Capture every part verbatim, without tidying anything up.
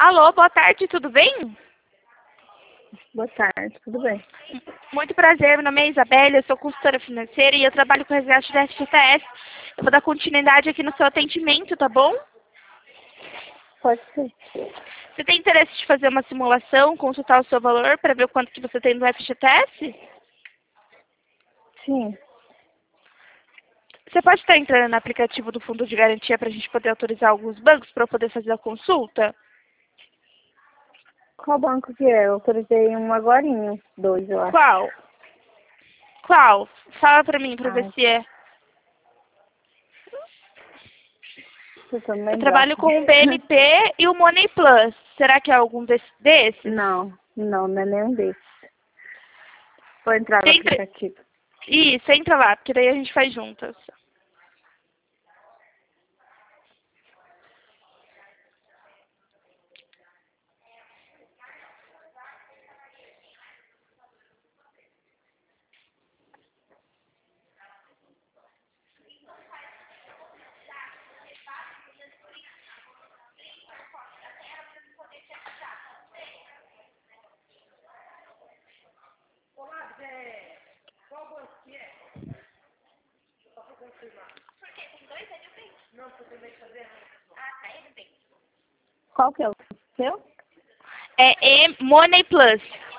Alô, boa tarde, tudo bem? Boa tarde, tudo bem? Muito prazer, meu nome é Isabela, eu sou consultora financeira e eu trabalho com resgate da F G T S. Eu vou dar continuidade aqui no seu atendimento, tá bom? Pode ser. Você tem interesse de fazer uma simulação, consultar o seu valor para ver o quanto que você tem no F G T S? Sim. Você pode estar entrando no aplicativo do Fundo de Garantia para a gente poder autorizar alguns bancos para eu poder fazer a consulta? Qual banco que é? Eu autorizei um agorinho, dois, eu acho. Qual? Qual? Fala para mim, para ver Ai, se é. tô tentando Eu lembrar. trabalho com o B N P e o Money Plus. Será que é algum desse- desses? Não, não, não é nenhum desses. Vou entrar no Entra... aplicativo. Isso, entra lá, porque daí a gente faz juntas. Qual que é o seu? É M- Money Plus.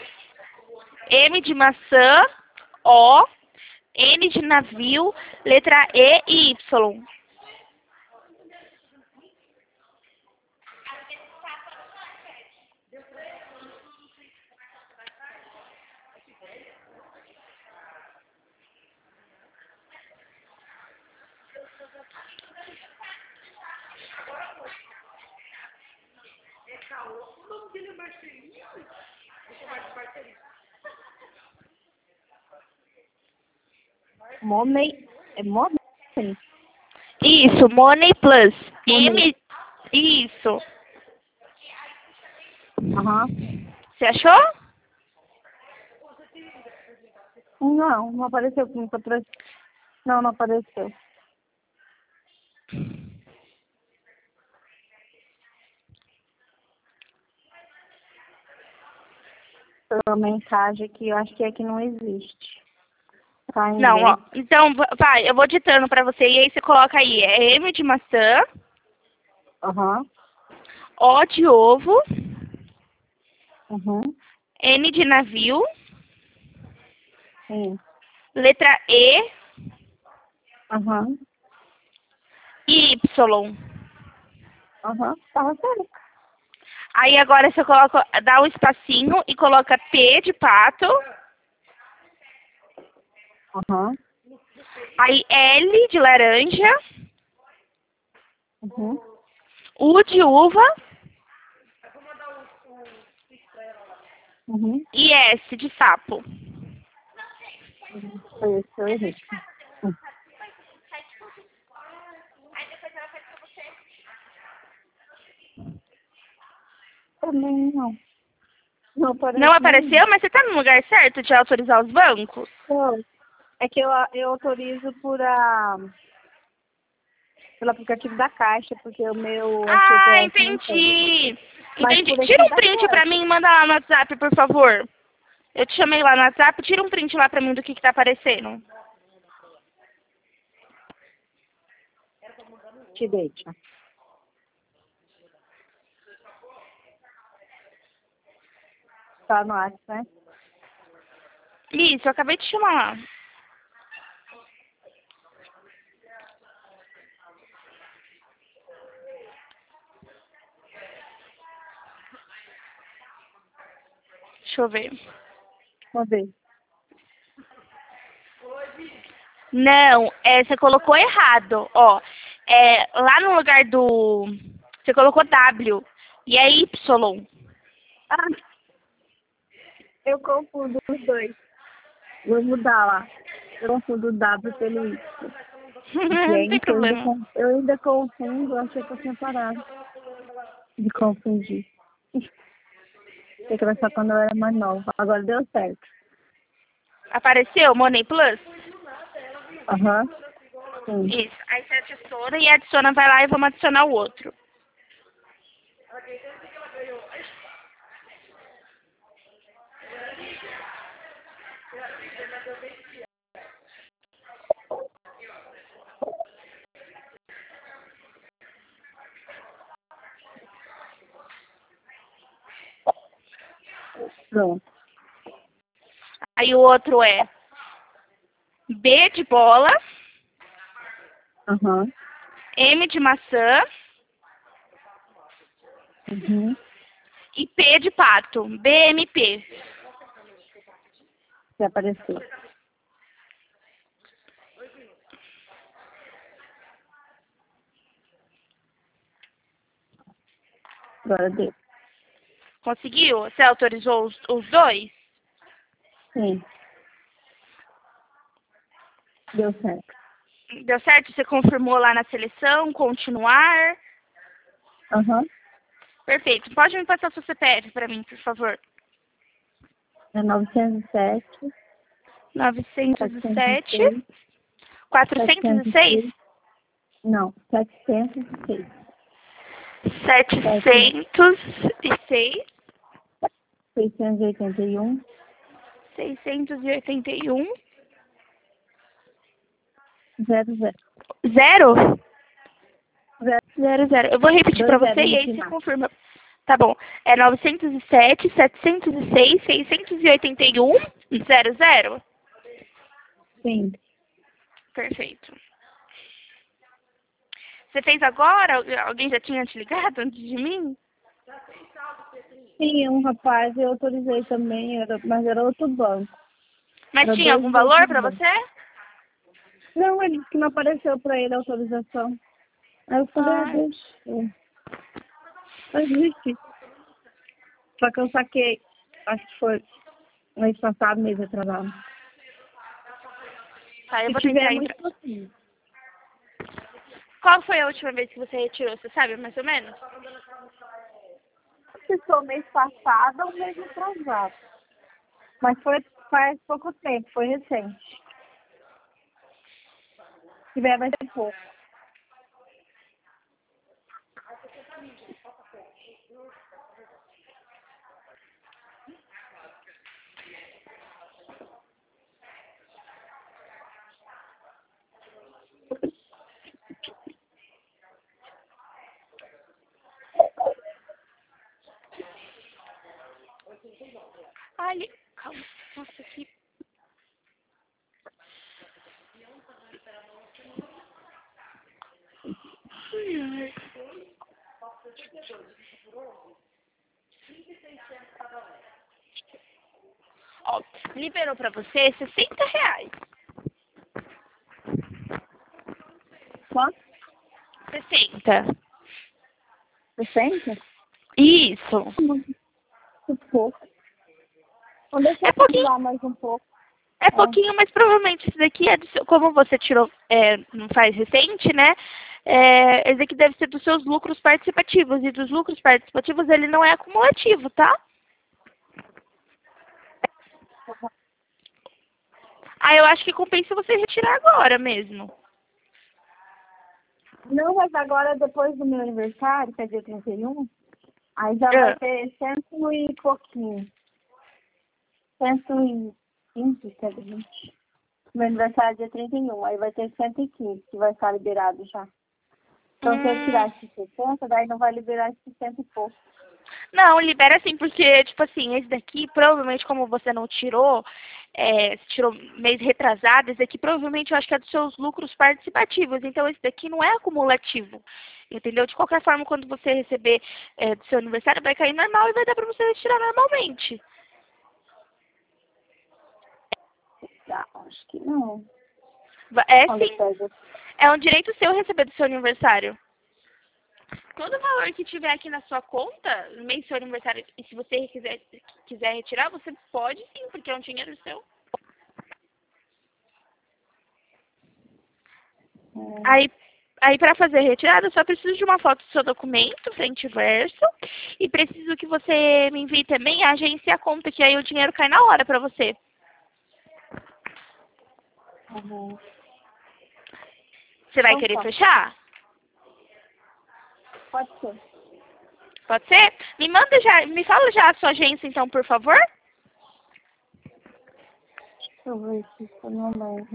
M de maçã, O, N de navio, letra E e Y. Money. É Money? Isso, Money Plus. Money. M. Isso. Aham. Você achou? Não, não apareceu como patrocínio. Não, não apareceu. Pela mensagem aqui, eu acho que é que não existe. Tá em Não, ó. inglês. Então, va- vai, eu vou ditando pra você e aí você coloca aí. É M de maçã, Aham. O de ovo, Uhum. N de navio, Sim. letra E Aham. e Y. Aham. Tava certo. Aí agora você coloca, dá um espacinho e coloca P de pato, Aham. aí L de laranja, Uhum. U de uva Uhum. e S de sapo. Foi esse que eu errei. Hum. Também não. Não Não aparece nenhum. apareceu, mas você tá no lugar certo de autorizar os bancos? Então, é que eu, eu autorizo por a, pelo aplicativo da Caixa, porque o meu Ah, F G T S não tem. entendi. Mas Entendi. por Tira aqui um dá print pra certo. mim e manda lá no WhatsApp, por favor. Eu te chamei lá no WhatsApp, tira um print lá pra mim do que que tá aparecendo. Te deixa. Tá no WhatsApp, né? Isso, eu acabei de chamar lá. Deixa eu ver. Vamos ver. Não, é, você colocou errado, ó. É, lá no lugar do... Você colocou W e é Y. Ah, eu confundo os dois. Vou mudar lá. Eu confundo o W pelo Y. Não tem Gente, eu ainda, problema. con- eu ainda confundo, eu achei que eu tinha parado de confundir. Tem que começar quando eu era mais nova. Agora deu certo. Apareceu Money Plus? Aham. Sim. Isso. Aí você adiciona e adiciona, vai lá e vamos adicionar o outro. Pronto. Aí o outro é B de bola, Aham. M de maçã Uhum. e P de pato. B M P. Já apareceu. Agora deu. Conseguiu? Você autorizou os, os dois? Sim. Deu certo. Deu certo? Você confirmou lá na seleção? Continuar? Aham. Perfeito. Pode me passar o seu C P F para mim, por favor? É novecentos e sete, novecentos e setecentos e sete, seis, quatrocentos e setecentos e seis, seis. Não, setecentos e seis. setecentos e seis, seiscentos e oitenta e um, seiscentos e oitenta e um, zero zero. zero, Zero, zero, zero. Eu vou repetir para dois você zeros e no aí você final. confirma. Tá bom. É novecentos e sete, setecentos e seis, seiscentos e oitenta e um, zero, zero. Sim. Perfeito. Você fez agora? Alguém já tinha te ligado antes de mim? Sim, um rapaz eu autorizei também, era, mas era outro banco. Mas Era tinha dois algum de valor outro para banco. você? Não, ele disse que não apareceu para ele a autorização. Aí eu falei, ah, Ah, deixa. Mas desisti. Só que eu saquei, acho que foi mês passado, mês atrasado. tá, eu Se vou tiver, é tentar muito entrar. pouquinho. Qual foi a última vez que você retirou? Você sabe, mais ou menos? Se for mês passado ou mês atrasado. Mas foi faz pouco tempo, foi recente. Se tiver, vai ser pouco. Ai, calma. Nossa, que... Ai, ai. Ó, liberou pra você sessenta reais. Quanto? sessenta. sessenta? Isso. Muito pouco. Vamos deixar É eu pouquinho, usar mais um pouco. é É. pouquinho, mas provavelmente isso daqui é do seu, como você tirou, é, não faz recente, né? É, esse daqui deve ser dos seus lucros participativos. E dos lucros participativos ele não é acumulativo, tá? Ah, eu acho que compensa você retirar agora mesmo. Não, mas agora, depois do meu aniversário, que é dia trinta e um, aí já vai Ah, ter cento e pouquinho. Cento e quinze, cento e vinte. Meu aniversário é dia trinta e um, aí vai ter cento e quinze, que vai estar liberado já. Então, se eu tirar hum, esses sessenta, daí não vai liberar esses cento e pouco. não, libera sim, porque, tipo assim, esse daqui, provavelmente, como você não tirou, é, você tirou mês retrasado, esse daqui provavelmente eu acho que é dos seus lucros participativos. Então, esse daqui não é acumulativo. Entendeu? De qualquer forma, quando você receber é, do seu aniversário, vai cair normal e vai dar pra você retirar normalmente. Ah, acho que não. Va- É Quando eu sim. pego. É um direito seu receber do seu aniversário. Todo valor que tiver aqui na sua conta, no mês do seu aniversário, e se você quiser, quiser retirar, você pode sim, porque é um dinheiro seu. Hum, Aí, aí para fazer a retirada, eu só preciso de uma foto do seu documento, frente e verso, e preciso que você me envie também a agência e a conta, que aí o dinheiro cai na hora para você. uhum. Você vai Então querer tá, fechar? pode ser. Pode ser? Me manda já, me fala já a sua agência então, por favor. Deixa eu ver se eu não lembro.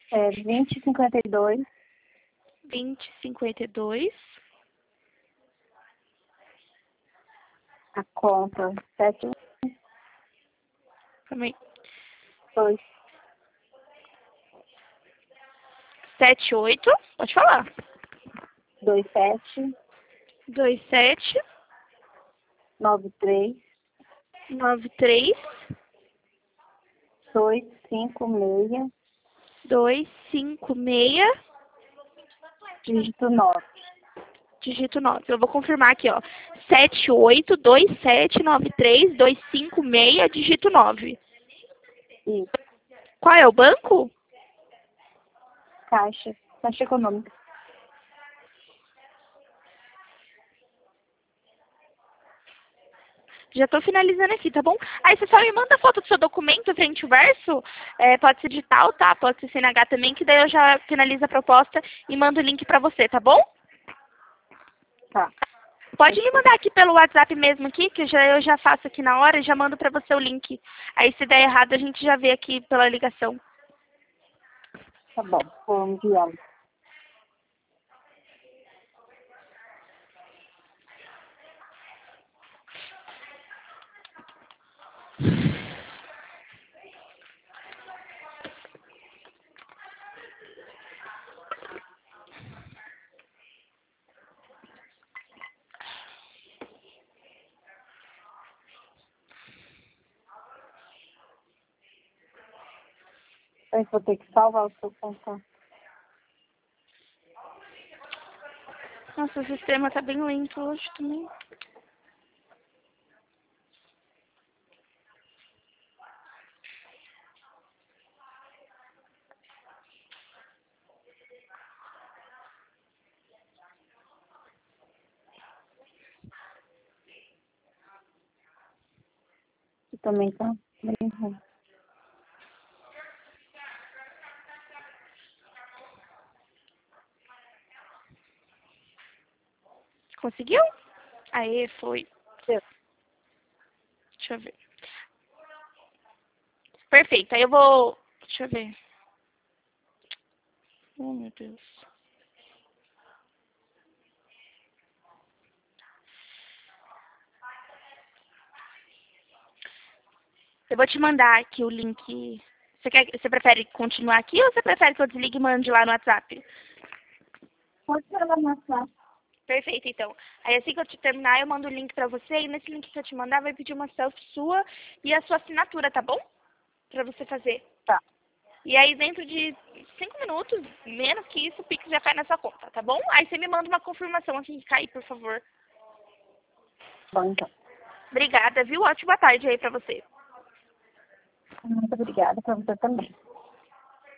É vinte, cinquenta e dois. vinte, cinquenta e dois. A conta sete Calma aí. dois sete oito. Pode falar. dois sete dois sete nove três nove três dois cinco seis dois cinco seis, dígito nove. dígito nove. Eu vou confirmar aqui, ó. sete oito dois sete nove três dois cinco seis, dígito nove. Isso. Qual é o banco? Caixa. Caixa Econômica. Já estou finalizando aqui, tá bom? Aí você só me manda a foto do seu documento frente e verso. É, pode ser digital, tá? Pode ser C N H também, que daí eu já finalizo a proposta e mando o link pra você, tá bom? Tá. Pode me mandar aqui pelo WhatsApp mesmo aqui, que eu já, eu já faço aqui na hora e já mando pra você o link. Aí se der errado a gente já vê aqui pela ligação. Tá bom. Vou enviar. Eu vou ter que salvar o seu contato. Nossa, o sistema tá bem lento hoje também. Que também tá bem ruim. Conseguiu? Aê, foi. Deu. Deixa eu ver. Perfeito, aí eu vou... Deixa eu ver. Oh, meu Deus. Eu vou te mandar aqui o link. Você, quer, você prefere continuar aqui ou você prefere que eu desligue e mande lá no WhatsApp? Pode falar no WhatsApp. Perfeito, então. Aí assim que eu te terminar, eu mando o link pra você e nesse link que eu te mandar vai pedir uma selfie sua e a sua assinatura, tá bom? Pra você fazer. Tá. E aí dentro de cinco minutos, menos que isso, o Pix já cai na sua conta, tá bom? Aí você me manda uma confirmação assim que cair, por favor. Bom, então. Obrigada, viu? Ótima tarde aí pra você. Muito obrigada para você também.